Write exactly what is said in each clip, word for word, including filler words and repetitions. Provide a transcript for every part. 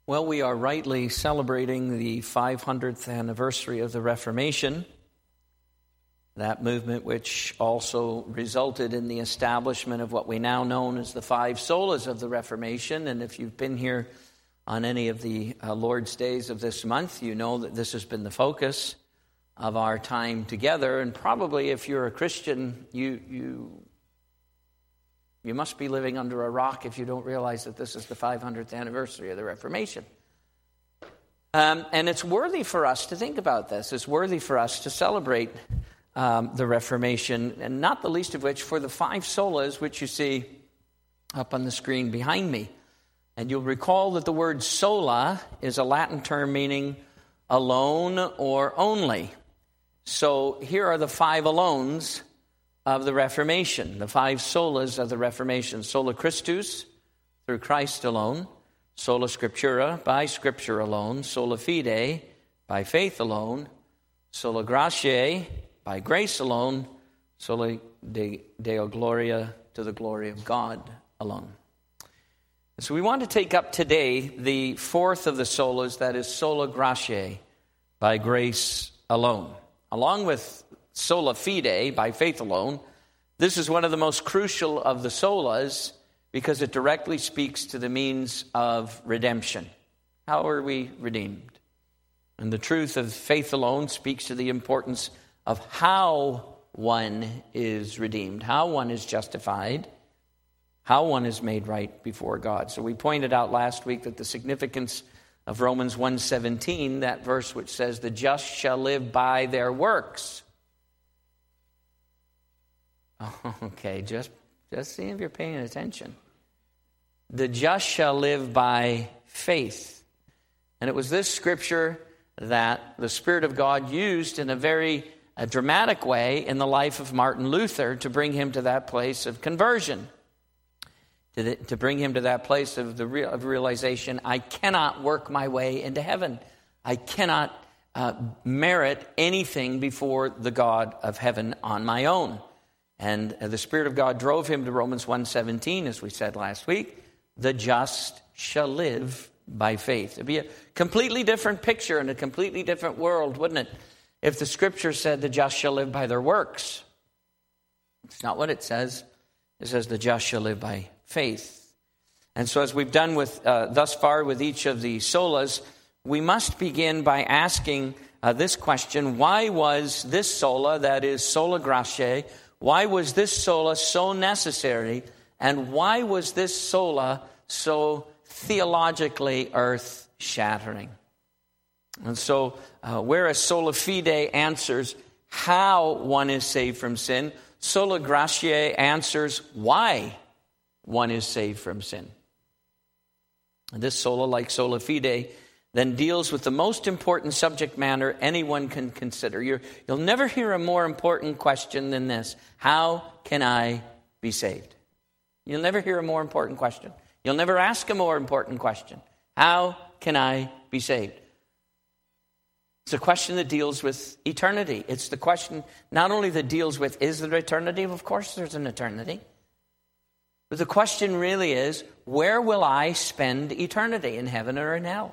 Well, we are rightly celebrating the five hundredth anniversary of the Reformation, that movement which also resulted in the establishment of what we now know as the five solas of the Reformation. And if you've been here on any of the uh, Lord's days of this month, you know that this has been the focus of our time together. And probably if you're a Christian, you you you must be living under a rock if you don't realize that this is the five hundredth anniversary of the Reformation. Um, and it's worthy for us to think about this. It's worthy for us to celebrate um, the Reformation, and not the least of which for the five solas, which you see up on the screen behind me. And you'll recall that the word sola is a Latin term meaning alone or only. So here are the five alones of the Reformation, the five solas of the Reformation. Sola Christus, through Christ alone. Sola Scriptura, by Scripture alone. Sola Fide, by faith alone. Sola Gratiae, by grace alone. Sola Deo Gloria, to the glory of God alone. So we want to take up today the fourth of the solas, that is Sola Gratiae, by grace alone. Along with Sola Fide, by faith alone, this is one of the most crucial of the solas because it directly speaks to the means of redemption. How are we redeemed? And the truth of faith alone speaks to the importance of how one is redeemed, how one is justified, how one is made right before God. So we pointed out last week that the significance of Romans one seventeen, that verse which says, the just shall live by their works. Oh, okay, just, just see if you're paying attention. The just shall live by faith. And it was this scripture that the Spirit of God used in a very a dramatic way in the life of Martin Luther to bring him to that place of conversion. To, the, to bring him to that place of the real, of realization, I cannot work my way into heaven. I cannot uh, merit anything before the God of heaven on my own. And uh, the Spirit of God drove him to Romans one seventeen, as we said last week. The just shall live by faith. It'd be a completely different picture in a completely different world, wouldn't it? If the Scripture said the just shall live by their works. It's not what it says. It says the just shall live by faith. And so as we've done with uh, thus far with each of the solas, we must begin by asking uh, this question: why was this sola, that is sola gratiae, why was this sola so necessary, and why was this sola so theologically earth-shattering? And so uh, whereas sola fide answers how one is saved from sin, sola gratiae answers why one is saved from sin. And this sola, like sola fide, then deals with the most important subject matter anyone can consider. You're, you'll never hear a more important question than this: how can I be saved? You'll never hear a more important question. You'll never ask a more important question. How can I be saved? It's a question that deals with eternity. It's the question not only that deals with, is there eternity? Of course there's an eternity. But the question really is, where will I spend eternity, in heaven or in hell?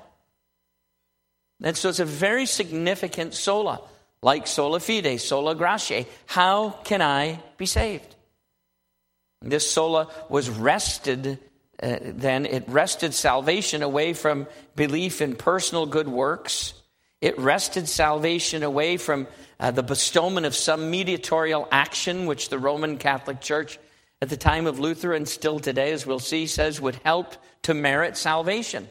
And so it's a very significant sola, like sola fide, sola gratiae. How can I be saved? This sola was rested, uh, then it rested salvation away from belief in personal good works. It rested salvation away from uh, the bestowment of some mediatorial action, which the Roman Catholic Church at the time of Luther, and still today, as we'll see, says would help to merit salvation.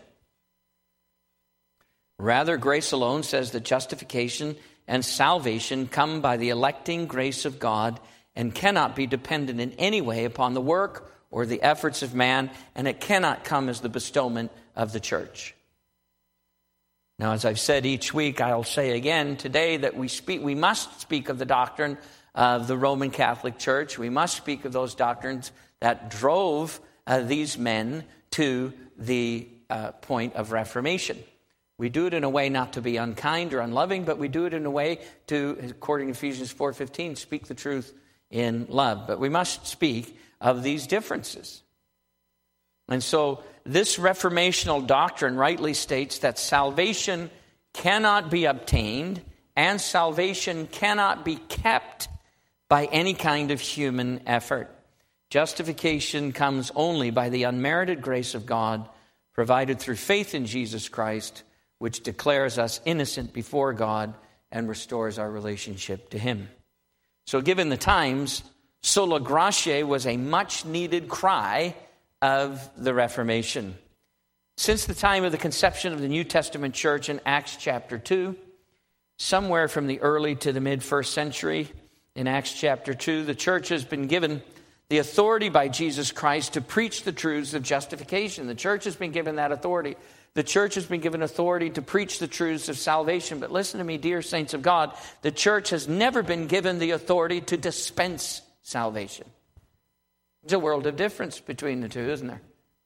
Rather, grace alone says that justification and salvation come by the electing grace of God and cannot be dependent in any way upon the work or the efforts of man, and it cannot come as the bestowment of the church. Now, as I've said each week, I'll say again today that we speak, we must speak of the doctrine of the Roman Catholic Church. We must speak of those doctrines that drove uh, these men to the uh, point of Reformation. We do it in a way not to be unkind or unloving, but we do it in a way to, according to Ephesians four fifteen, speak the truth in love. But we must speak of these differences. And so this reformational doctrine rightly states that salvation cannot be obtained and salvation cannot be kept by any kind of human effort. Justification comes only by the unmerited grace of God provided through faith in Jesus Christ, which declares us innocent before God and restores our relationship to Him. So given the times, sola gratia was a much-needed cry of the Reformation. Since the time of the conception of the New Testament church in Acts chapter two, somewhere from the early to the mid-first century, in Acts chapter two, the church has been given the authority by Jesus Christ to preach the truths of justification. The church has been given that authority. The church has been given authority to preach the truths of salvation. But listen to me, dear saints of God, the church has never been given the authority to dispense salvation. There's a world of difference between the two, isn't there?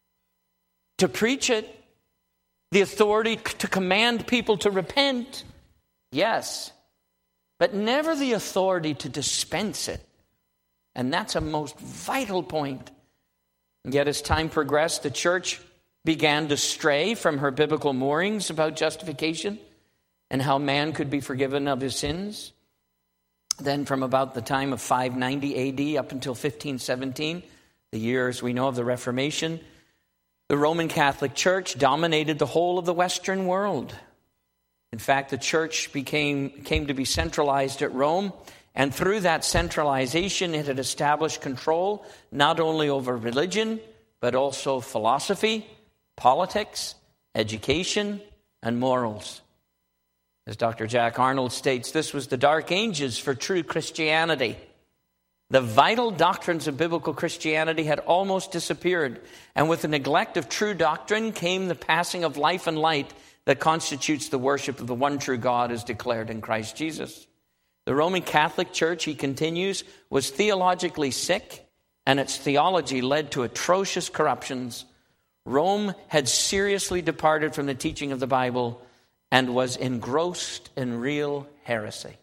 To preach it, the authority to command people to repent, yes, but never the authority to dispense it. And that's a most vital point. And yet as time progressed, the church began to stray from her biblical moorings about justification and how man could be forgiven of his sins. Then from about the time of five ninety A D up until fifteen seventeen, the years we know of the Reformation, the Roman Catholic Church dominated the whole of the Western world. In fact, the church became came to be centralized at Rome, and through that centralization, it had established control not only over religion, but also philosophy, politics, education, and morals. As Doctor Jack Arnold states, this was the dark ages for true Christianity. The vital doctrines of biblical Christianity had almost disappeared, and with the neglect of true doctrine came the passing of life and light that constitutes the worship of the one true God as declared in Christ Jesus. The Roman Catholic Church, he continues, was theologically sick, and its theology led to atrocious corruptions. Rome had seriously departed from the teaching of the Bible and was engrossed in real heresy.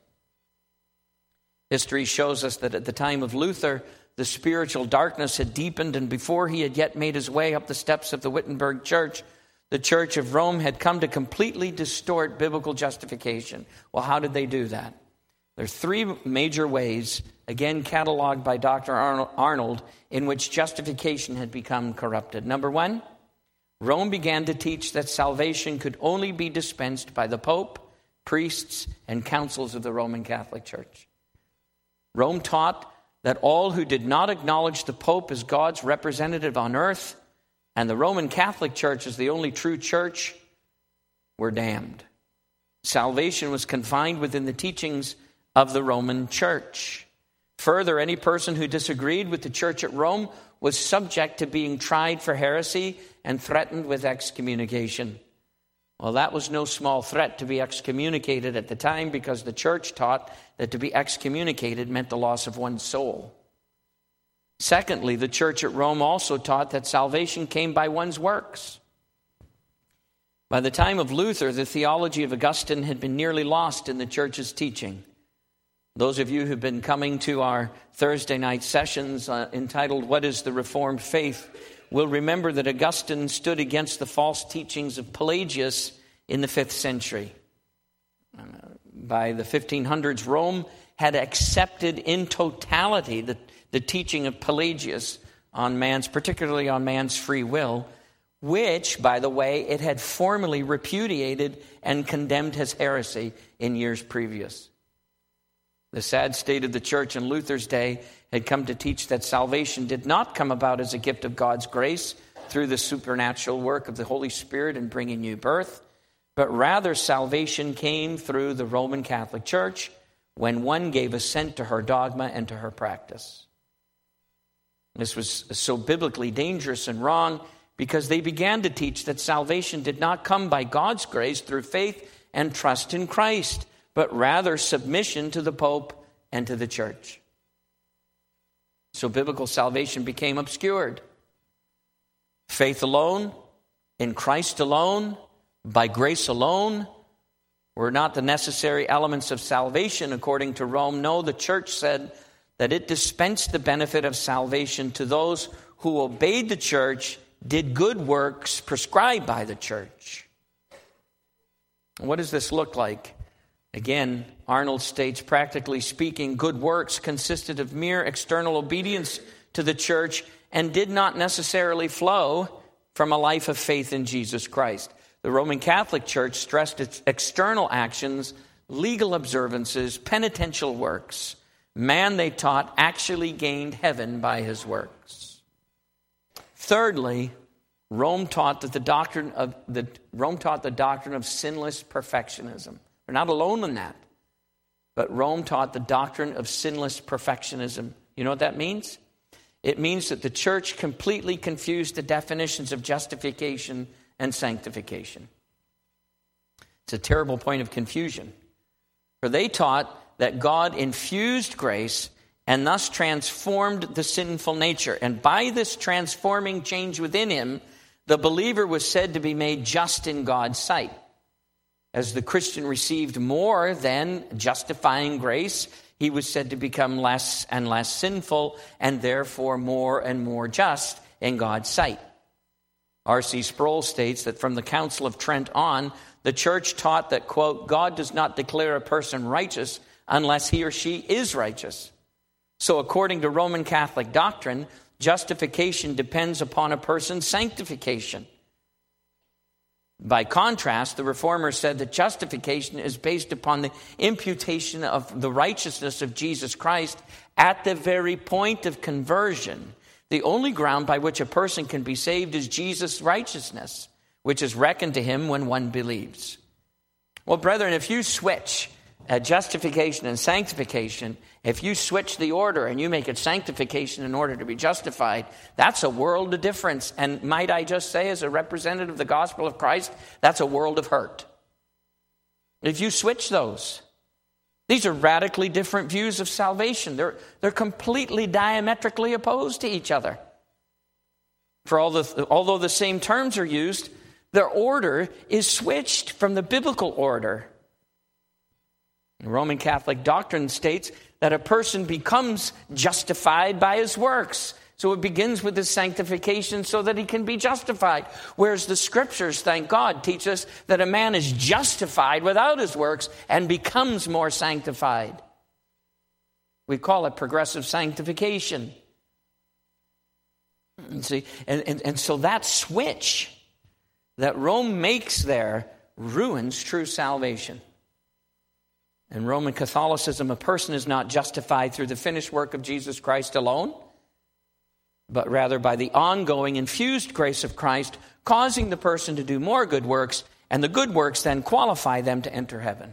History shows us that at the time of Luther, the spiritual darkness had deepened, and before he had yet made his way up the steps of the Wittenberg Church, the Church of Rome had come to completely distort biblical justification. Well, how did they do that? There are three major ways, again cataloged by Doctor Arnold, in which justification had become corrupted. Number one, Rome began to teach that salvation could only be dispensed by the Pope, priests, and councils of the Roman Catholic Church. Rome taught that all who did not acknowledge the Pope as God's representative on earth and the Roman Catholic Church as the only true church were damned. Salvation was confined within the teachings of the Roman Church. Further, any person who disagreed with the church at Rome was subject to being tried for heresy and threatened with excommunication. Well, that was no small threat to be excommunicated at the time, because the church taught that to be excommunicated meant the loss of one's soul. Secondly, the church at Rome also taught that salvation came by one's works. By the time of Luther, the theology of Augustine had been nearly lost in the church's teaching. Those of you who've been coming to our Thursday night sessions uh, entitled, What is the Reformed Faith? Will remember that Augustine stood against the false teachings of Pelagius in the fifth century. Uh, by the fifteen hundreds, Rome had accepted in totality the, the teaching of Pelagius on man's, particularly on man's free will, which, by the way, it had formally repudiated and condemned as heresy in years previous. The sad state of the church in Luther's day had come to teach that salvation did not come about as a gift of God's grace through the supernatural work of the Holy Spirit in bringing new birth, but rather salvation came through the Roman Catholic Church when one gave assent to her dogma and to her practice. This was so biblically dangerous and wrong because they began to teach that salvation did not come by God's grace through faith and trust in Christ, but rather submission to the Pope and to the church. So biblical salvation became obscured. Faith alone, in Christ alone, by grace alone, were not the necessary elements of salvation according to Rome. No, the church said that it dispensed the benefit of salvation to those who obeyed the church did good works prescribed by the church. What does this look like? Again, Arnold states, practically speaking, good works consisted of mere external obedience to the church and did not necessarily flow from a life of faith in Jesus Christ. The Roman Catholic Church stressed its external actions, legal observances, penitential works. Man, they taught, actually gained heaven by his works. Thirdly, Rome taught that the doctrine of the Rome taught the doctrine of sinless perfectionism. We're not alone in that. But Rome taught the doctrine of sinless perfectionism. You know what that means? It means that the church completely confused the definitions of justification and sanctification. It's a terrible point of confusion. For they taught that God infused grace and thus transformed the sinful nature. And by this transforming change within him, the believer was said to be made just in God's sight. As the Christian received more than justifying grace, he was said to become less and less sinful and therefore more and more just in God's sight. R C Sproul states that from the Council of Trent on, the church taught that, quote, God does not declare a person righteous unless he or she is righteous. So according to Roman Catholic doctrine, justification depends upon a person's sanctification. By contrast, the Reformers said that justification is based upon the imputation of the righteousness of Jesus Christ at the very point of conversion. The only ground by which a person can be saved is Jesus' righteousness, which is reckoned to him when one believes. Well, brethren, if you switch uh, justification and sanctification, if you switch the order and you make it sanctification in order to be justified, that's a world of difference. And might I just say, as a representative of the gospel of Christ, that's a world of hurt. If you switch those, these are radically different views of salvation. They're, they're completely diametrically opposed to each other. For all the, although the same terms are used, their order is switched from the biblical order. The Roman Catholic doctrine states that a person becomes justified by his works. So it begins with his sanctification so that he can be justified. Whereas the scriptures, thank God, teach us that a man is justified without his works and becomes more sanctified. We call it progressive sanctification. And see, and, and, and so that switch that Rome makes there ruins true salvation. In Roman Catholicism, a person is not justified through the finished work of Jesus Christ alone, but rather by the ongoing infused grace of Christ, causing the person to do more good works, and the good works then qualify them to enter heaven.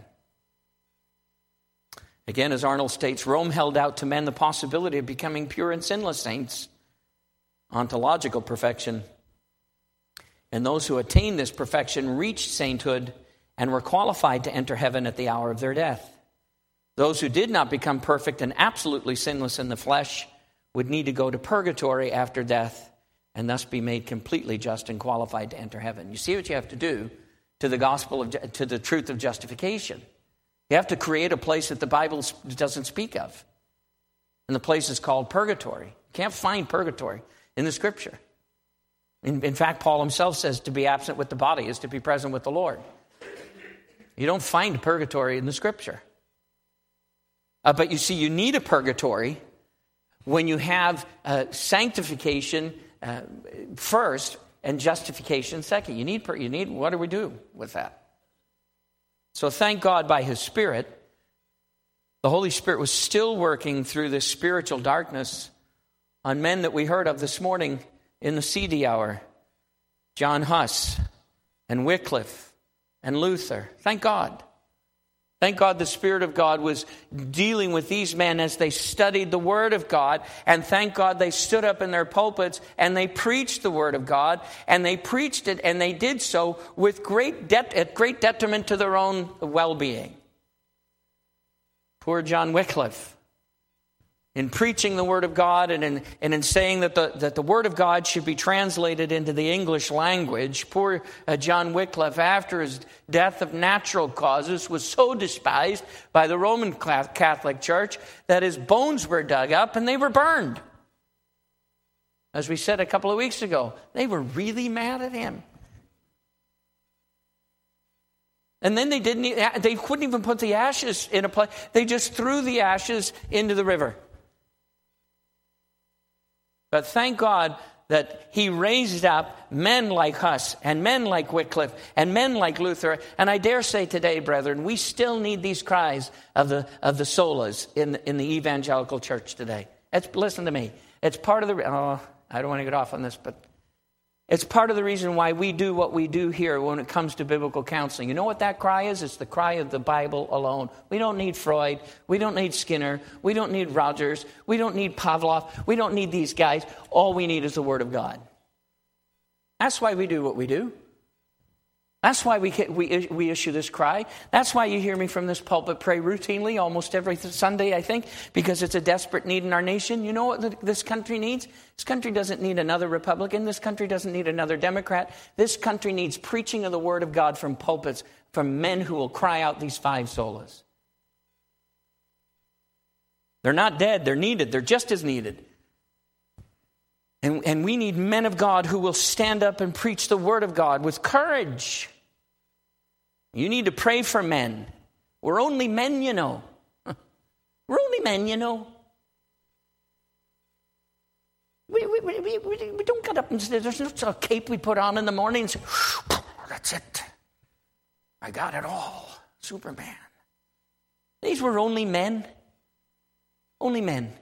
Again, as Arnold states, Rome held out to men the possibility of becoming pure and sinless saints, ontological perfection. And those who attained this perfection reached sainthood and were qualified to enter heaven at the hour of their death. Those who did not become perfect and absolutely sinless in the flesh would need to go to purgatory after death and thus be made completely just and qualified to enter heaven. You see what you have to do to the gospel of, to the truth of justification. You have to create a place that the Bible doesn't speak of. And the place is called purgatory. You can't find purgatory in the scripture. In, in fact, Paul himself says to be absent with the body is to be present with the Lord. You don't find purgatory in the scripture. Uh, but you see, you need a purgatory when you have uh, sanctification uh, first and justification second. You need, you need, what do we do with that? So thank God by his Spirit, the Holy Spirit was still working through this spiritual darkness on men that we heard of this morning in the C D hour. John Huss and Wycliffe and Luther. Thank God. Thank God the Spirit of God was dealing with these men as they studied the Word of God. And thank God they stood up in their pulpits and they preached the Word of God. And they preached it and they did so with great det- at great detriment to their own well-being. Poor John Wycliffe. In preaching the Word of God and in, and in saying that the, that the Word of God should be translated into the English language, poor uh, John Wycliffe, after his death of natural causes, was so despised by the Roman Catholic Church that his bones were dug up and they were burned. As we said a couple of weeks ago, they were really mad at him. And then they didn't, they couldn't even put the ashes in a place. They just threw the ashes into the river. But thank God that he raised up men like us and men like Wycliffe and men like Luther. And I dare say today, brethren, we still need these cries of the of the solas in, in the evangelical church today. It's, listen to me. It's part of the... Oh, I don't want to get off on this, but it's part of the reason why we do what we do here when it comes to biblical counseling. You know what that cry is? It's the cry of the Bible alone. We don't need Freud. We don't need Skinner. We don't need Rogers. We don't need Pavlov. We don't need these guys. All we need is the Word of God. That's why we do what we do. That's why we, we, we issue this cry. That's why you hear me from this pulpit pray routinely almost every Sunday, I think, because it's a desperate need in our nation. You know what this country needs? This country doesn't need another Republican. This country doesn't need another Democrat. This country needs preaching of the Word of God from pulpits, from men who will cry out these five solas. They're not dead. They're needed. They're just as needed. And, and we need men of God who will stand up and preach the Word of God with courage. You need to pray for men. We're only men, you know. We're only men, you know. We, we, we, we, we don't get up and say, there's no a cape we put on in the morning and say, that's it. I got it all. Superman. These were only men. Only men.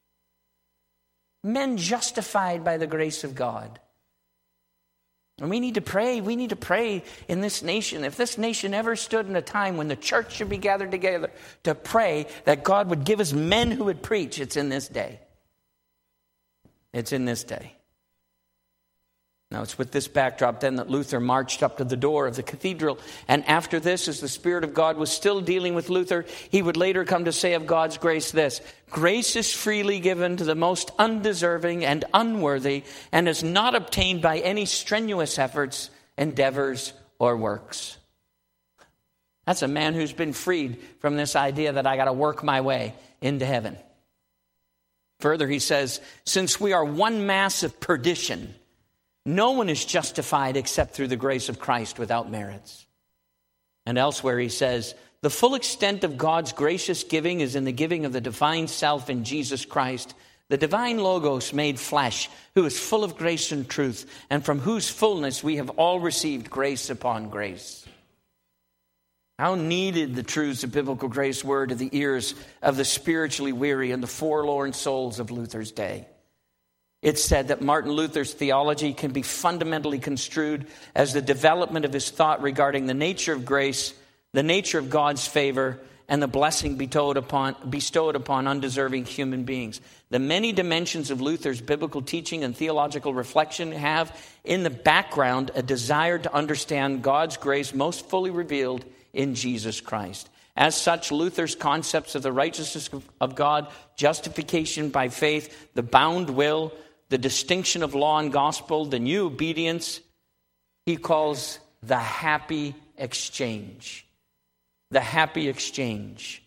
Men justified by the grace of God. And we need to pray. We need to pray in this nation. If this nation ever stood in a time when the church should be gathered together to pray that God would give us men who would preach, it's in this day. It's in this day. Now, it's with this backdrop then that Luther marched up to the door of the cathedral. And after this, as the Spirit of God was still dealing with Luther, he would later come to say of God's grace this: grace is freely given to the most undeserving and unworthy, and is not obtained by any strenuous efforts, endeavors, or works. That's a man who's been freed from this idea that I got to work my way into heaven. Further, he says, since we are one mass of perdition, no one is justified except through the grace of Christ without merits. And elsewhere he says, the full extent of God's gracious giving is in the giving of the divine self in Jesus Christ, the divine Logos made flesh, who is full of grace and truth, and from whose fullness we have all received grace upon grace. How needed the truths of biblical grace were to the ears of the spiritually weary and the forlorn souls of Luther's day. It's said that Martin Luther's theology can be fundamentally construed as the development of his thought regarding the nature of grace, the nature of God's favor, and the blessing bestowed upon, bestowed upon undeserving human beings. The many dimensions of Luther's biblical teaching and theological reflection have in the background a desire to understand God's grace most fully revealed in Jesus Christ. As such, Luther's concepts of the righteousness of God, justification by faith, the bound will, the distinction of law and gospel, the new obedience, he calls the happy exchange. The happy exchange.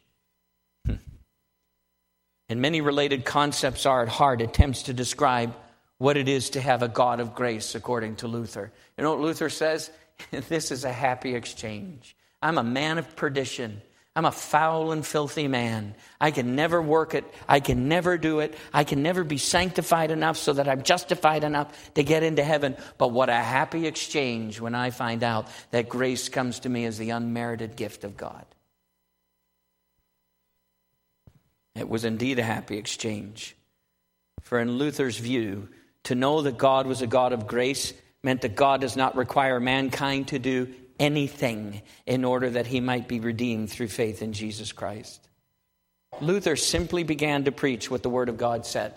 And many related concepts are at heart attempts to describe what it is to have a God of grace, according to Luther. You know what Luther says? This is a happy exchange. I'm a man of perdition. I'm a foul and filthy man. I can never work it. I can never do it. I can never be sanctified enough so that I'm justified enough to get into heaven. But what a happy exchange when I find out that grace comes to me as the unmerited gift of God. It was indeed a happy exchange. For in Luther's view, to know that God was a God of grace meant that God does not require mankind to do anything in order that he might be redeemed through faith in Jesus Christ. Luther simply began to preach what the Word of God said.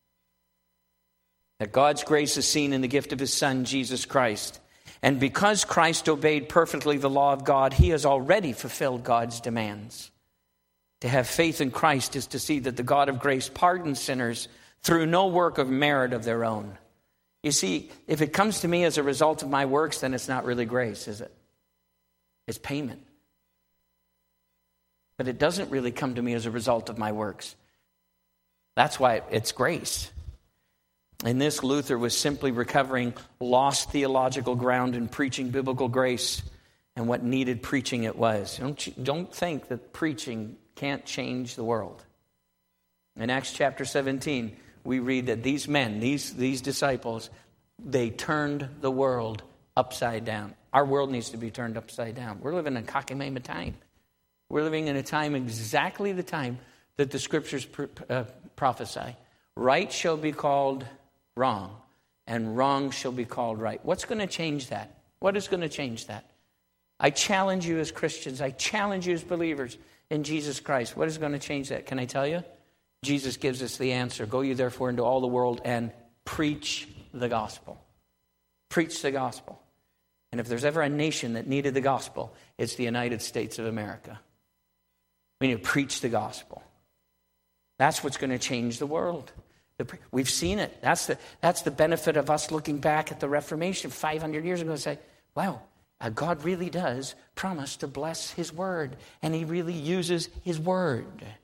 That God's grace is seen in the gift of his Son, Jesus Christ. And because Christ obeyed perfectly the law of God, he has already fulfilled God's demands. To have faith in Christ is to see that the God of grace pardons sinners through no work of merit of their own. You see, if it comes to me as a result of my works, then it's not really grace, is it? It's payment. But it doesn't really come to me as a result of my works. That's why it's grace. In this, Luther was simply recovering lost theological ground and preaching biblical grace and what needed preaching it was. Don't, don't think that preaching can't change the world. In Acts chapter seventeen, we read that these men, these, these disciples, they turned the world upside down. Our world needs to be turned upside down. We're living in Kakimema time. We're living in a time, exactly the time that the Scriptures pr- uh, prophesy. Right shall be called wrong, and wrong shall be called right. What's going to change that? What is going to change that? I challenge you as Christians, I challenge you as believers in Jesus Christ. What is going to change that? Can I tell you? Jesus gives us the answer. Go ye therefore into all the world and preach the gospel. Preach the gospel. And if there's ever a nation that needed the gospel, it's the United States of America. We need to preach the gospel. That's what's going to change the world. We've seen it. That's the, that's the benefit of us looking back at the Reformation five hundred years ago and say, wow, God really does promise to bless his word. And he really uses his word.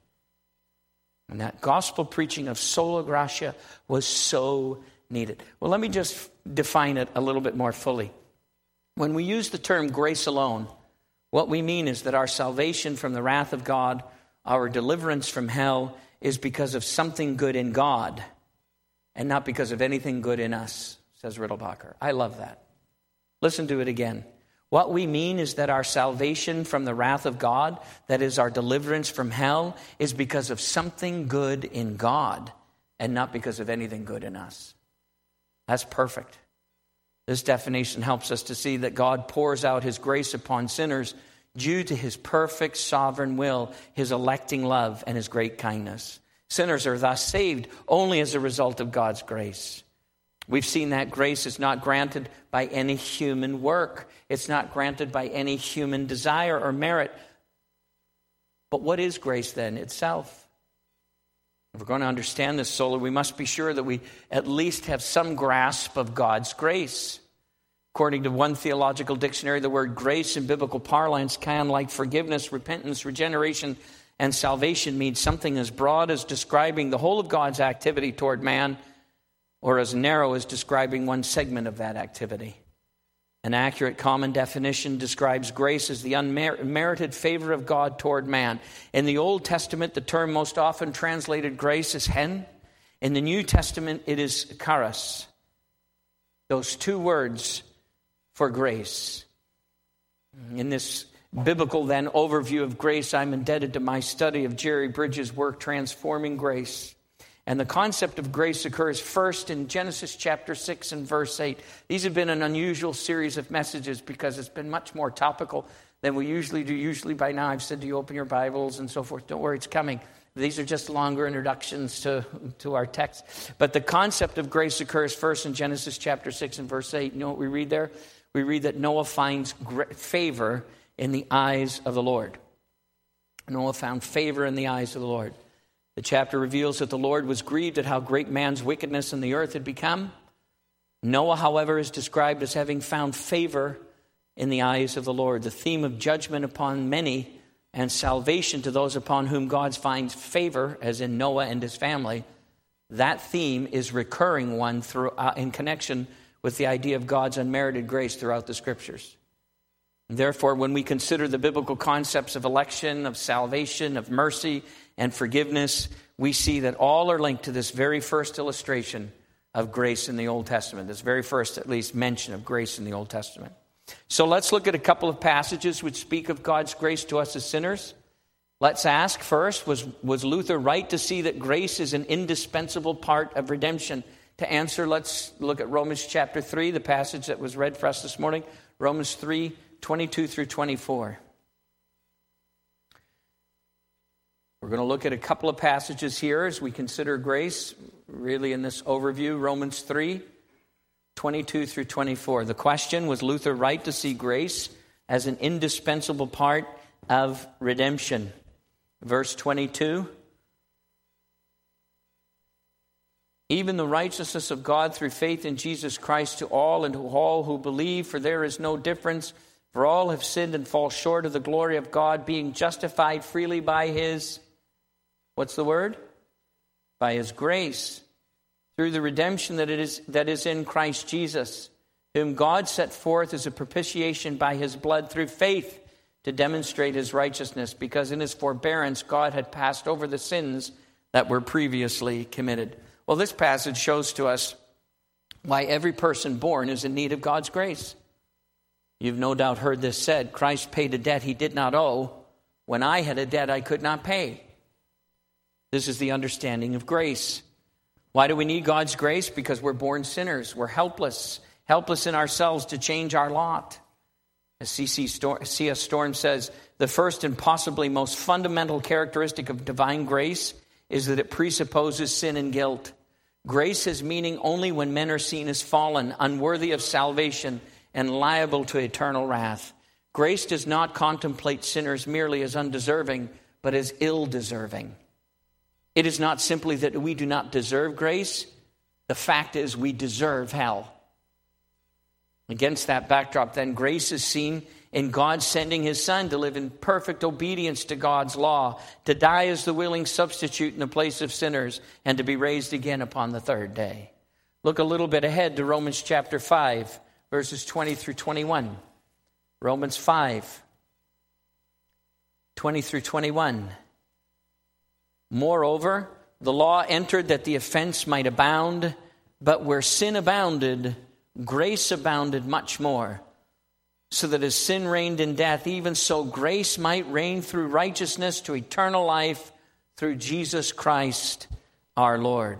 And that gospel preaching of sola gratia was so needed. Well, let me just define it a little bit more fully. When we use the term grace alone, what we mean is that our salvation from the wrath of God, our deliverance from hell, is because of something good in God and not because of anything good in us, says Riddlebacher. I love that. Listen to it again. What we mean is that our salvation from the wrath of God, that is our deliverance from hell, is because of something good in God and not because of anything good in us. That's perfect. This definition helps us to see that God pours out his grace upon sinners due to his perfect sovereign will, his electing love, and his great kindness. Sinners are thus saved only as a result of God's grace. We've seen that grace is not granted by any human work. It's not granted by any human desire or merit. But what is grace then itself? If we're going to understand this solely, we must be sure that we at least have some grasp of God's grace. According to one theological dictionary, the word grace in biblical parlance can, like forgiveness, repentance, regeneration, and salvation, mean something as broad as describing the whole of God's activity toward man, or as narrow as describing one segment of that activity. An accurate common definition describes grace as the unmerited favor of God toward man. In the Old Testament, the term most often translated grace is hen. In the New Testament, it is charis. Those two words for grace. In this biblical, then, overview of grace, I'm indebted to my study of Jerry Bridges' work, Transforming Grace. And the concept of grace occurs first in Genesis chapter six and verse eight. These have been an unusual series of messages because it's been much more topical than we usually do. Usually by now I've said to you, open your Bibles and so forth. Don't worry, it's coming. These are just longer introductions to, to our text. But the concept of grace occurs first in Genesis chapter six and verse eight. You know what we read there? We read that Noah finds favor in the eyes of the Lord. Noah found favor in the eyes of the Lord. The chapter reveals that the Lord was grieved at how great man's wickedness in the earth had become. Noah, however, is described as having found favor in the eyes of the Lord. The theme of judgment upon many and salvation to those upon whom God finds favor, as in Noah and his family, that theme is recurring one through, uh, in connection with the idea of God's unmerited grace throughout the Scriptures. Therefore, when we consider the biblical concepts of election, of salvation, of mercy, and forgiveness, we see that all are linked to this very first illustration of grace in the Old Testament, this very first, at least, mention of grace in the Old Testament. So let's look at a couple of passages which speak of God's grace to us as sinners. Let's ask first, was, was Luther right to see that grace is an indispensable part of redemption? To answer, let's look at Romans chapter three, the passage that was read for us this morning. Romans three, twenty-two through twenty-four. We're going to look at a couple of passages here as we consider grace, really in this overview. Romans three, twenty-two through twenty-four. The question, was Luther right to see grace as an indispensable part of redemption? Verse twenty-two. Even the righteousness of God through faith in Jesus Christ to all and to all who believe, for there is no difference, for all have sinned and fall short of the glory of God, being justified freely by his, what's the word? By his grace, through the redemption that it is that is in Christ Jesus, whom God set forth as a propitiation by his blood through faith to demonstrate his righteousness, because in his forbearance God had passed over the sins that were previously committed. Well, this passage shows to us why every person born is in need of God's grace. You've no doubt heard this said, Christ paid a debt he did not owe when I had a debt I could not pay. This is the understanding of grace. Why do we need God's grace? Because we're born sinners. We're helpless, helpless in ourselves to change our lot. As C S Storm says, the first and possibly most fundamental characteristic of divine grace is that it presupposes sin and guilt. Grace has meaning only when men are seen as fallen, unworthy of salvation, and liable to eternal wrath. Grace does not contemplate sinners merely as undeserving, but as ill-deserving. It is not simply that we do not deserve grace. The fact is we deserve hell. Against that backdrop, then, grace is seen in God sending his Son to live in perfect obedience to God's law, to die as the willing substitute in the place of sinners, and to be raised again upon the third day. Look a little bit ahead to Romans chapter five, verses twenty through twenty-one. Romans five, twenty through twenty-one. Moreover, the law entered that the offense might abound, but where sin abounded, grace abounded much more, so that as sin reigned in death, even so grace might reign through righteousness to eternal life through Jesus Christ our Lord.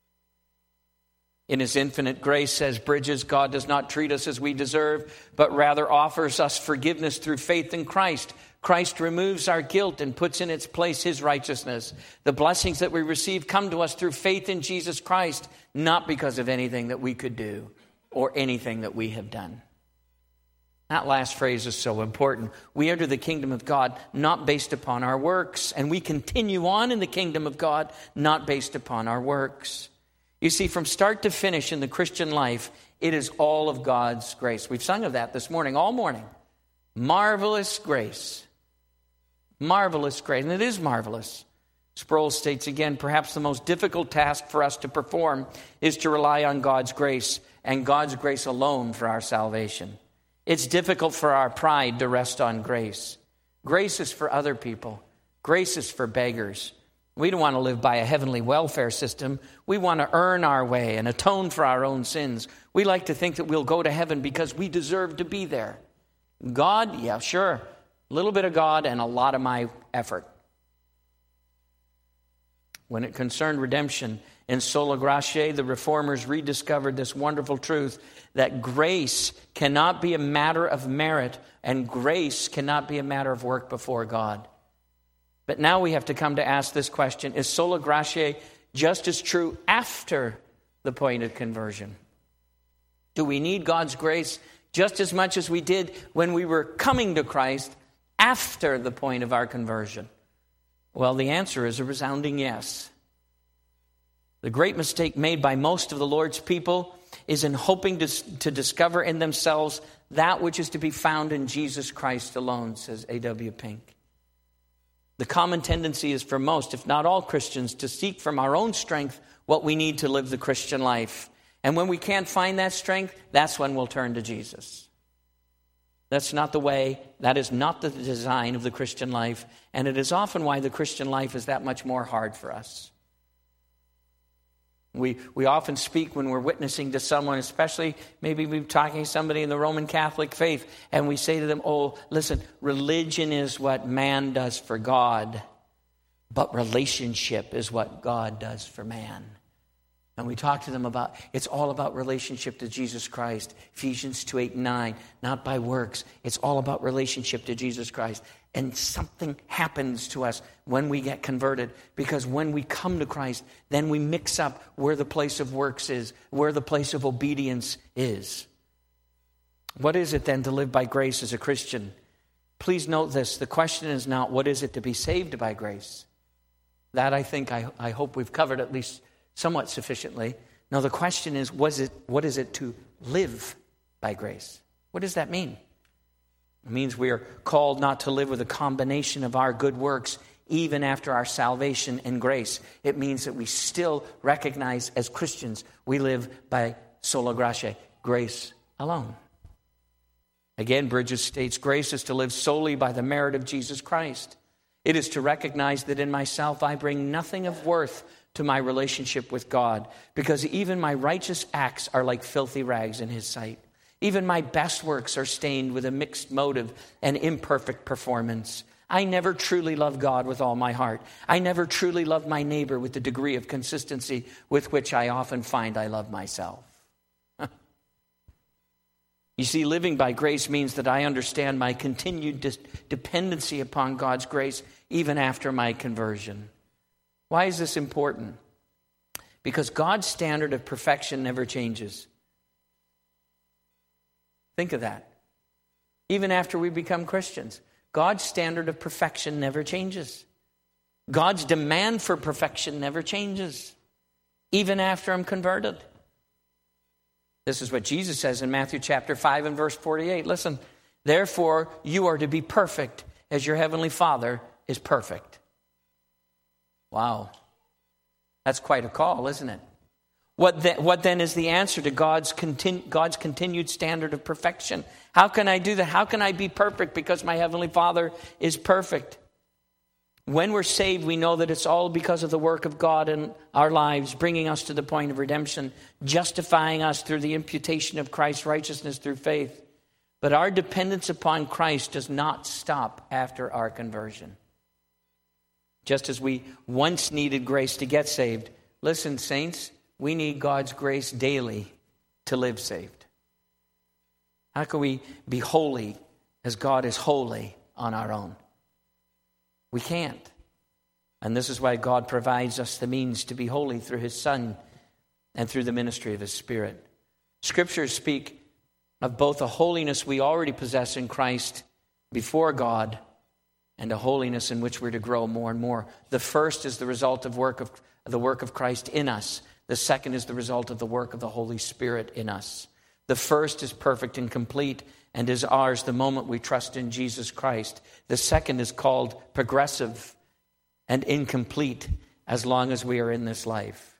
In his infinite grace, says Bridges, God does not treat us as we deserve, but rather offers us forgiveness through faith in Christ. Christ removes our guilt and puts in its place his righteousness. The blessings that we receive come to us through faith in Jesus Christ, not because of anything that we could do or anything that we have done. That last phrase is so important. We enter the kingdom of God not based upon our works, and we continue on in the kingdom of God not based upon our works. You see, from start to finish in the Christian life, it is all of God's grace. We've sung of that this morning, all morning. Marvelous grace. Marvelous grace. And it is marvelous. Sproul states again, perhaps the most difficult task for us to perform is to rely on God's grace and God's grace alone for our salvation. It's difficult for our pride to rest on grace. Grace is for other people. Grace is for beggars. We don't want to live by a heavenly welfare system. We want to earn our way and atone for our own sins. We like to think that we'll go to heaven because we deserve to be there. God, yeah, sure. A little bit of God and a lot of my effort. When it concerned redemption, in Sola Gratia, the Reformers rediscovered this wonderful truth that grace cannot be a matter of merit and grace cannot be a matter of work before God. But now we have to come to ask this question, is Sola Gratia just as true after the point of conversion? Do we need God's grace just as much as we did when we were coming to Christ after the point of our conversion? Well, the answer is a resounding yes. The great mistake made by most of the Lord's people is in hoping to, to discover in themselves that which is to be found in Jesus Christ alone, says A W Pink. The common tendency is for most, if not all Christians, to seek from our own strength what we need to live the Christian life. And when we can't find that strength, that's when we'll turn to Jesus. That's not the way, that is not the design of the Christian life, and it is often why the Christian life is that much more hard for us. We we often speak when we're witnessing to someone, especially maybe we're talking to somebody in the Roman Catholic faith, and we say to them, oh, listen, religion is what man does for God, but relationship is what God does for man. And we talk to them about, it's all about relationship to Jesus Christ. Ephesians two, eight, nine, not by works. It's all about relationship to Jesus Christ. And something happens to us when we get converted. Because when we come to Christ, then we mix up where the place of works is, where the place of obedience is. What is it then to live by grace as a Christian? Please note this. The question is not, what is it to be saved by grace? That I think, I, I hope we've covered at least somewhat sufficiently. Now the question is, was it, what is it to live by grace? What does that mean? It means we are called not to live with a combination of our good works even after our salvation and grace. It means that we still recognize as Christians we live by sola gratia, grace alone. Again, Bridges states, grace is to live solely by the merit of Jesus Christ. It is to recognize that in myself I bring nothing of worth to my relationship with God, because even my righteous acts are like filthy rags in his sight. Even my best works are stained with a mixed motive and imperfect performance. I never truly love God with all my heart. I never truly love my neighbor with the degree of consistency with which I often find I love myself. You see, living by grace means that I understand my continued dis- dependency upon God's grace even after my conversion. Why is this important? Because God's standard of perfection never changes. Think of that. Even after we become Christians, God's standard of perfection never changes. God's demand for perfection never changes, even after I'm converted. This is what Jesus says in Matthew chapter five and verse forty-eight. Listen, therefore you are to be perfect as your heavenly Father is perfect. Wow. That's quite a call, isn't it? What then, what then is the answer to God's, continu- God's continued standard of perfection? How can I do that? How can I be perfect because my Heavenly Father is perfect? When we're saved, we know that it's all because of the work of God in our lives, bringing us to the point of redemption, justifying us through the imputation of Christ's righteousness through faith. But our dependence upon Christ does not stop after our conversion. Just as we once needed grace to get saved, listen, saints, we need God's grace daily to live saved. How can we be holy as God is holy on our own? We can't. And this is why God provides us the means to be holy through his Son and through the ministry of his Spirit. Scriptures speak of both a holiness we already possess in Christ before God and a holiness in which we're to grow more and more. The first is the result of work of the work of Christ in us. The second is the result of the work of the Holy Spirit in us. The first is perfect and complete and is ours the moment we trust in Jesus Christ. The second is called progressive and incomplete as long as we are in this life.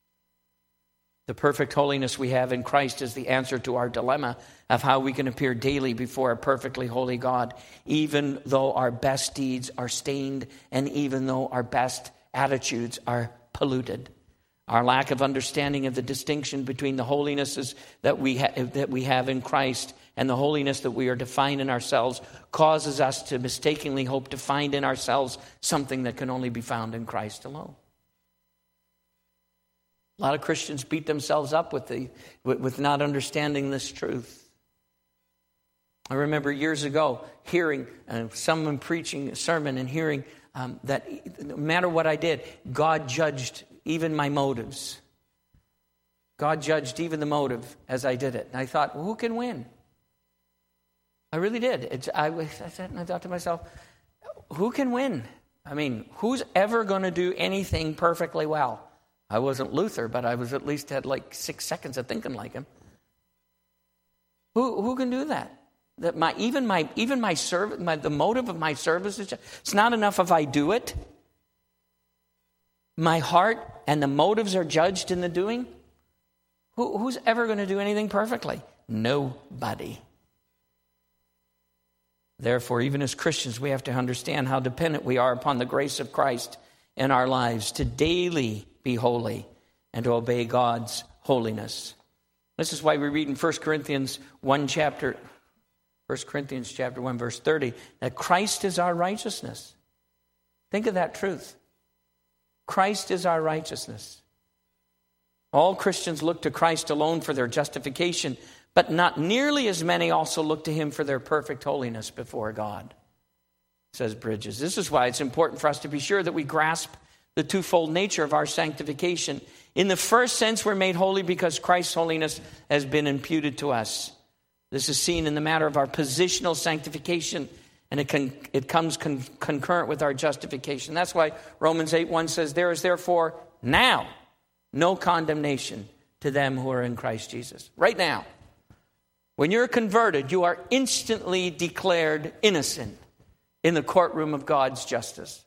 The perfect holiness we have in Christ is the answer to our dilemma of how we can appear daily before a perfectly holy God, even though our best deeds are stained and even though our best attitudes are polluted. Our lack of understanding of the distinction between the holinesses that we ha- that we have in Christ and the holiness that we are to find in ourselves causes us to mistakenly hope to find in ourselves something that can only be found in Christ alone. A lot of Christians beat themselves up with the with, with not understanding this truth. I remember years ago hearing uh, someone preaching a sermon and hearing um, that no matter what I did, God judged even my motives. God judged even the motive as I did it. And I thought, well, who can win? I really did. It's, I, I sat and I thought to myself, who can win? I mean, who's ever going to do anything perfectly well? I wasn't Luther, but I was at least had like six seconds of thinking like him. Who who can do that? That my even my even my service, my the motive of my service is it's not enough if I do it. My heart and the motives are judged in the doing. Who, who's ever going to do anything perfectly? Nobody. Therefore, even as Christians, we have to understand how dependent we are upon the grace of Christ in our lives to daily be holy and to obey God's holiness. This is why we read in First Corinthians one chapter, First Corinthians chapter one, verse thirty, that Christ is our righteousness. Think of that truth. Christ is our righteousness. All Christians look to Christ alone for their justification, but not nearly as many also look to him for their perfect holiness before God, says Bridges. This is why it's important for us to be sure that we grasp the twofold nature of our sanctification. In the first sense, we're made holy because Christ's holiness has been imputed to us. This is seen in the matter of our positional sanctification, and it can it comes con- concurrent with our justification. That's why Romans eight one says, there is therefore now no condemnation to them who are in Christ Jesus. Right now. When you're converted, you are instantly declared innocent in the courtroom of God's justice.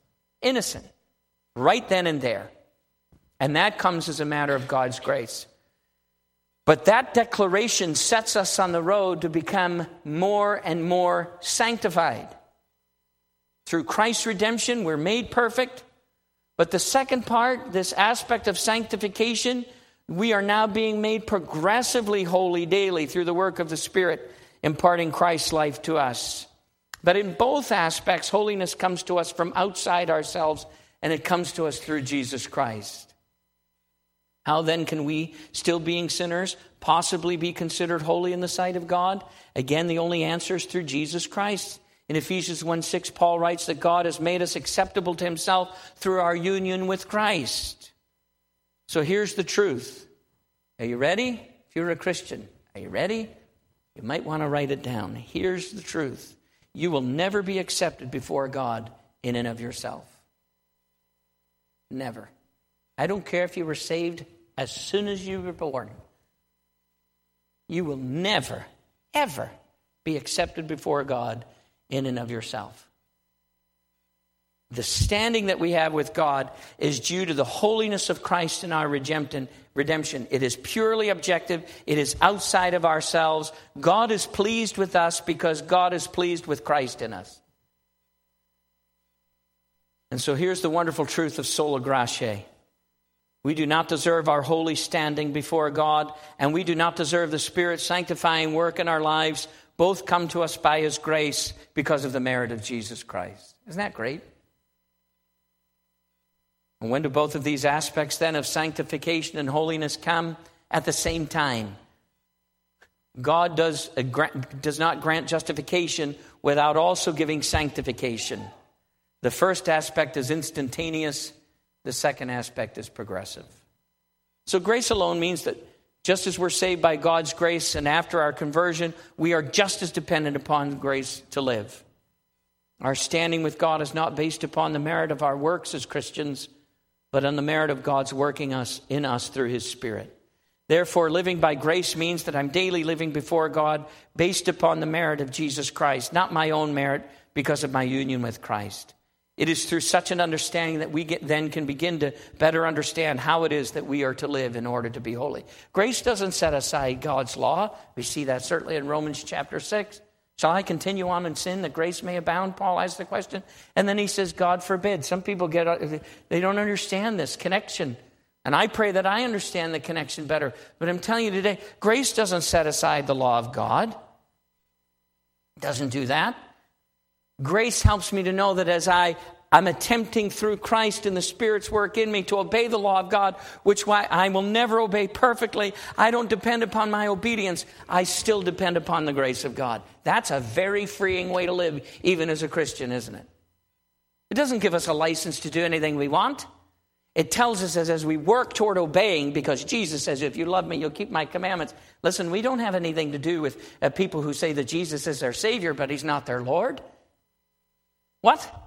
Innocent. Right then and there. And that comes as a matter of God's grace. But that declaration sets us on the road to become more and more sanctified. Through Christ's redemption, we're made perfect. But the second part, this aspect of sanctification, we are now being made progressively holy daily through the work of the Spirit, imparting Christ's life to us. But in both aspects, holiness comes to us from outside ourselves, and it comes to us through Jesus Christ. How then can we, still being sinners, possibly be considered holy in the sight of God? Again, the only answer is through Jesus Christ. In Ephesians one six, Paul writes that God has made us acceptable to himself through our union with Christ. So here's the truth. Are you ready? If you're a Christian, are you ready? You might want to write it down. Here's the truth. You will never be accepted before God in and of yourself. Never. I don't care if you were saved as soon as you were born. You will never, ever be accepted before God in and of yourself. The standing that we have with God is due to the holiness of Christ in our redemption. It is purely objective. It is outside of ourselves. God is pleased with us because God is pleased with Christ in us. And so here's the wonderful truth of sola gratia. We do not deserve our holy standing before God, and we do not deserve the Spirit's sanctifying work in our lives. Both come to us by his grace because of the merit of Jesus Christ. Isn't that great? And when do both of these aspects then of sanctification and holiness come? At the same time. God does, a, does not grant justification without also giving sanctification. The first aspect is instantaneous. The second aspect is progressive. So grace alone means that just as we're saved by God's grace and after our conversion, we are just as dependent upon grace to live. Our standing with God is not based upon the merit of our works as Christians, but on the merit of God's working us in us through his Spirit. Therefore, living by grace means that I'm daily living before God based upon the merit of Jesus Christ, not my own merit because of my union with Christ. It is through such an understanding that we get, then can begin to better understand how it is that we are to live in order to be holy. Grace doesn't set aside God's law. We see that certainly in Romans chapter six. Shall I continue on in sin that grace may abound? Paul asks the question. And then he says, God forbid. Some people get, they don't understand this connection. And I pray that I understand the connection better. But I'm telling you today, grace doesn't set aside the law of God. It doesn't do that. Grace helps me to know that as I, I'm attempting through Christ and the Spirit's work in me to obey the law of God, which why I will never obey perfectly. I don't depend upon my obedience. I still depend upon the grace of God. That's a very freeing way to live, even as a Christian, isn't it? It doesn't give us a license to do anything we want. It tells us as, as we work toward obeying, because Jesus says, if you love me, you'll keep my commandments. Listen, we don't have anything to do with uh, people who say that Jesus is their Savior, but he's not their Lord. What?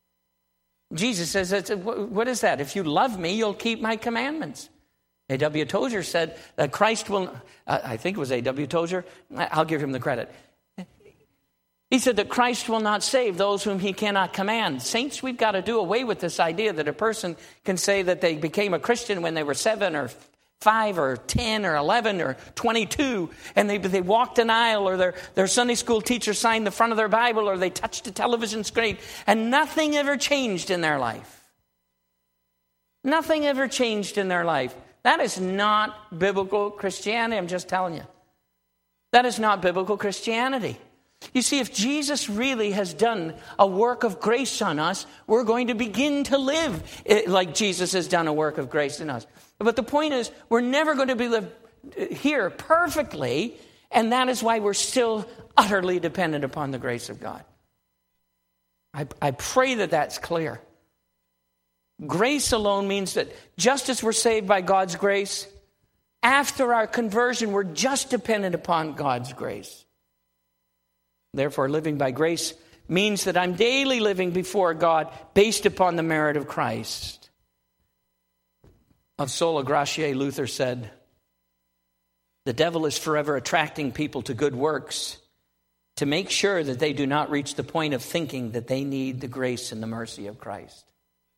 Jesus says, what is that? If you love me, you'll keep my commandments. A W Tozer said that Christ will, uh, I think it was A W Tozer, I'll give him the credit. He said that Christ will not save those whom he cannot command. Saints, we've got to do away with this idea that a person can say that they became a Christian when they were seven or five or ten or eleven or twenty-two, and they they walked an aisle, or their, their Sunday school teacher signed the front of their Bible, or they touched a television screen, and nothing ever changed in their life. Nothing ever changed in their life. That is not biblical Christianity, I'm just telling you. That is not biblical Christianity. You see, if Jesus really has done a work of grace on us, we're going to begin to live like Jesus has done a work of grace in us. But the point is, we're never going to be live here perfectly, and that is why we're still utterly dependent upon the grace of God. I, I pray that that's clear. Grace alone means that just as we're saved by God's grace, after our conversion, we're just dependent upon God's grace. Therefore, living by grace means that I'm daily living before God based upon the merit of Christ. Of sola gratia, Luther said, the devil is forever attracting people to good works to make sure that they do not reach the point of thinking that they need the grace and the mercy of Christ.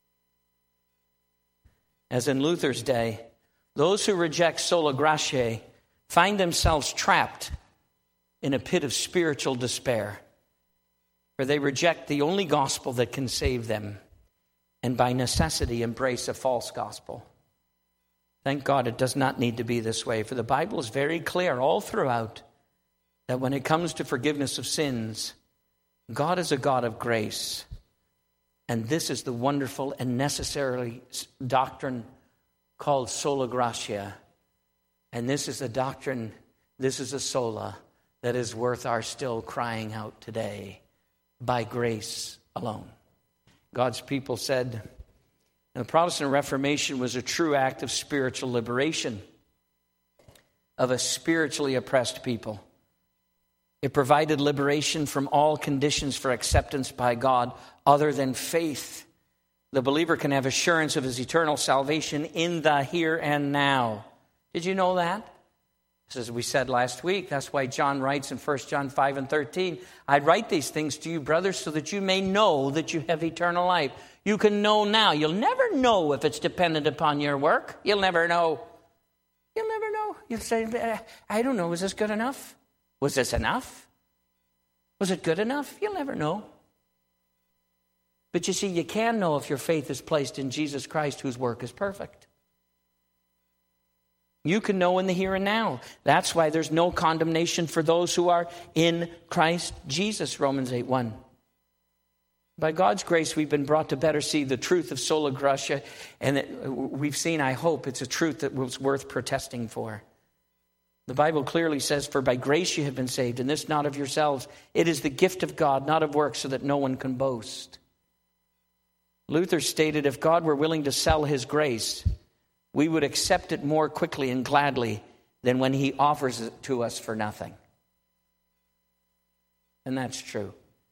as in Luther's day, those who reject sola gratia find themselves trapped in a pit of spiritual despair, for they reject the only gospel that can save them, and by necessity embrace a false gospel. Thank God it does not need to be this way, for the Bible is very clear all throughout that when it comes to forgiveness of sins, God is a God of grace. And this is the wonderful and necessary doctrine called sola gratia. And this is a doctrine, this is a sola that is worth our still crying out today. By grace alone. God's people said, the Protestant Reformation was a true act of spiritual liberation of a spiritually oppressed people. It provided liberation from all conditions for acceptance by God other than faith. The believer can have assurance of his eternal salvation in the here and now. Did you know that? As we said last week, that's why John writes in First John five and thirteen, I write these things to you, brothers, so that you may know that you have eternal life. You can know now. You'll never know if it's dependent upon your work. You'll never know. You'll never know. You'll say, I don't know, was this good enough? Was this enough? Was it good enough? You'll never know. But you see, you can know if your faith is placed in Jesus Christ, whose work is perfect. You can know in the here and now. That's why there's no condemnation for those who are in Christ Jesus, Romans eight one. By God's grace, we've been brought to better see the truth of sola gratia, and that we've seen, I hope, it's a truth that was worth protesting for. The Bible clearly says, for by grace you have been saved, and this not of yourselves. It is the gift of God, not of works, so that no one can boast. Luther stated, if God were willing to sell his grace, we would accept it more quickly and gladly than when he offers it to us for nothing. And that's true.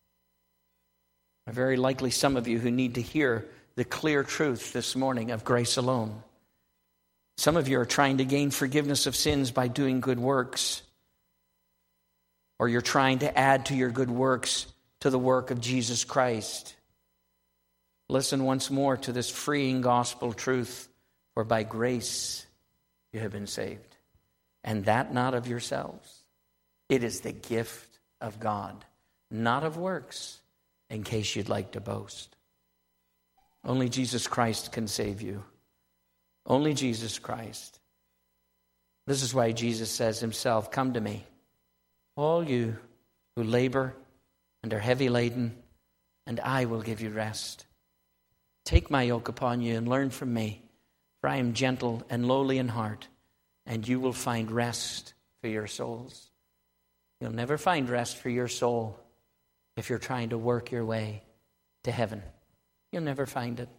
Very likely some of you who need to hear the clear truth this morning of grace alone. Some of you are trying to gain forgiveness of sins by doing good works. Or you're trying to add to your good works to the work of Jesus Christ. Listen once more to this freeing gospel truth. For by grace you have been saved, and that not of yourselves. It is the gift of God, not of works, in case you'd like to boast. Only Jesus Christ can save you. Only Jesus Christ. This is why Jesus says himself, come to me, all you who labor and are heavy laden, and I will give you rest. Take my yoke upon you and learn from me. For I am gentle and lowly in heart, and you will find rest for your souls. You'll never find rest for your soul if you're trying to work your way to heaven. You'll never find it.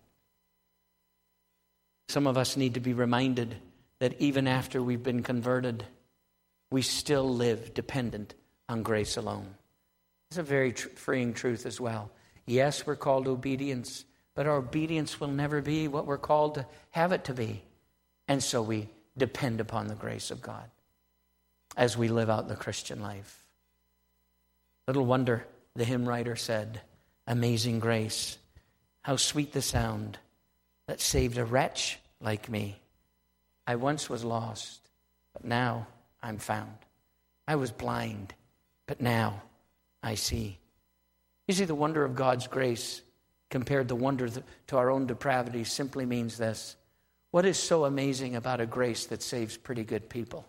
Some of us need to be reminded that even after we've been converted, we still live dependent on grace alone. It's a very tr- freeing truth as well. Yes, we're called to obedience, but our obedience will never be what we're called to have it to be. And so we depend upon the grace of God as we live out the Christian life. Little wonder, the hymn writer said, amazing grace, how sweet the sound that saved a wretch like me. I once was lost, but now I'm found. I was blind, but now I see. You see, the wonder of God's grace compared the wonder to our own depravity simply means this. What is so amazing about a grace that saves pretty good people?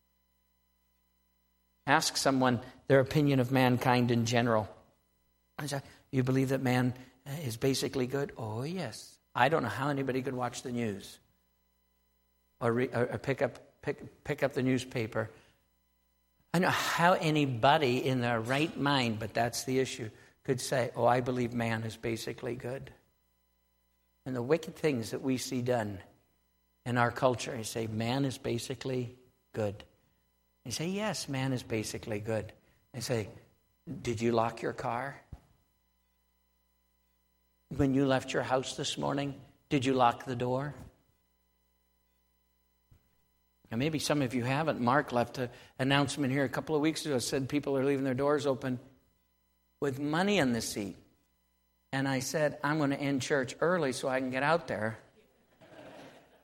Ask someone their opinion of mankind in general. You believe that man is basically good? Oh, yes. I don't know how anybody could watch the news or, re, or pick up pick, pick up the newspaper. I don't know how anybody in their right mind, but that's the issue, could say, oh, I believe man is basically good. And the wicked things that we see done in our culture, you say, man is basically good. You say, yes, man is basically good. They say, did you lock your car? When you left your house this morning, did you lock the door? Now, maybe some of you haven't. Mark left an announcement here a couple of weeks ago, said people are leaving their doors open with money in the seat. And I said, I'm going to end church early so I can get out there.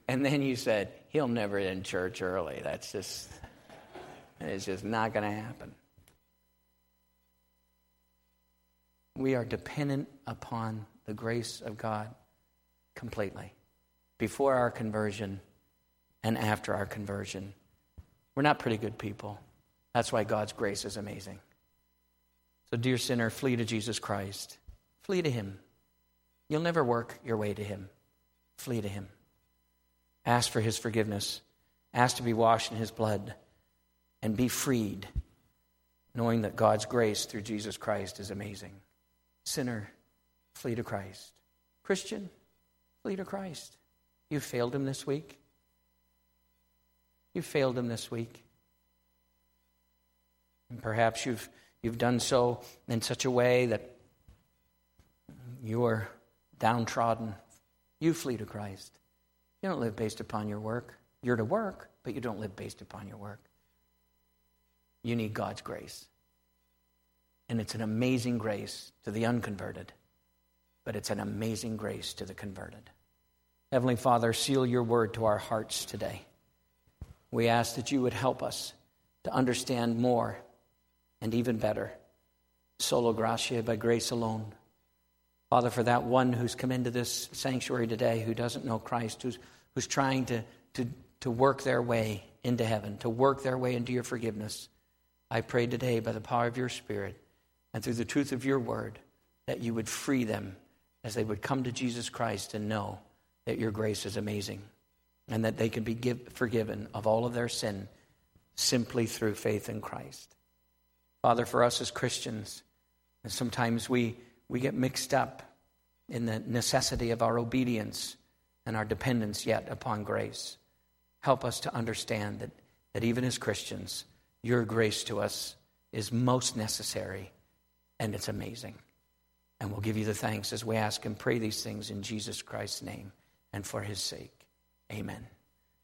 And then you said, he'll never end church early. That's just, it's just not going to happen. We are dependent upon the grace of God completely. Before our conversion and after our conversion. We're not pretty good people. That's why God's grace is amazing. So, dear sinner, flee to Jesus Christ. Flee to him. You'll never work your way to him. Flee to him. Ask for his forgiveness. Ask to be washed in his blood. And be freed, knowing that God's grace through Jesus Christ is amazing. Sinner, flee to Christ. Christian, flee to Christ. You failed him this week. You failed him this week. And perhaps you've you've done so in such a way that you are downtrodden. You flee to Christ. You don't live based upon your work. You're to work, but you don't live based upon your work. You need God's grace. And it's an amazing grace to the unconverted, but it's an amazing grace to the converted. Heavenly Father, seal your word to our hearts today. We ask that you would help us to understand more and even better. Sola gratia, by grace alone. Father, for that one who's come into this sanctuary today who doesn't know Christ, who's who's trying to, to, to work their way into heaven, to work their way into your forgiveness, I pray today by the power of your Spirit and through the truth of your word that you would free them as they would come to Jesus Christ and know that your grace is amazing and that they can be give, forgiven of all of their sin simply through faith in Christ. Father, for us as Christians, sometimes we, we get mixed up in the necessity of our obedience and our dependence yet upon grace. Help us to understand that, that even as Christians, your grace to us is most necessary and it's amazing. And we'll give you the thanks as we ask and pray these things in Jesus Christ's name and for his sake. Amen.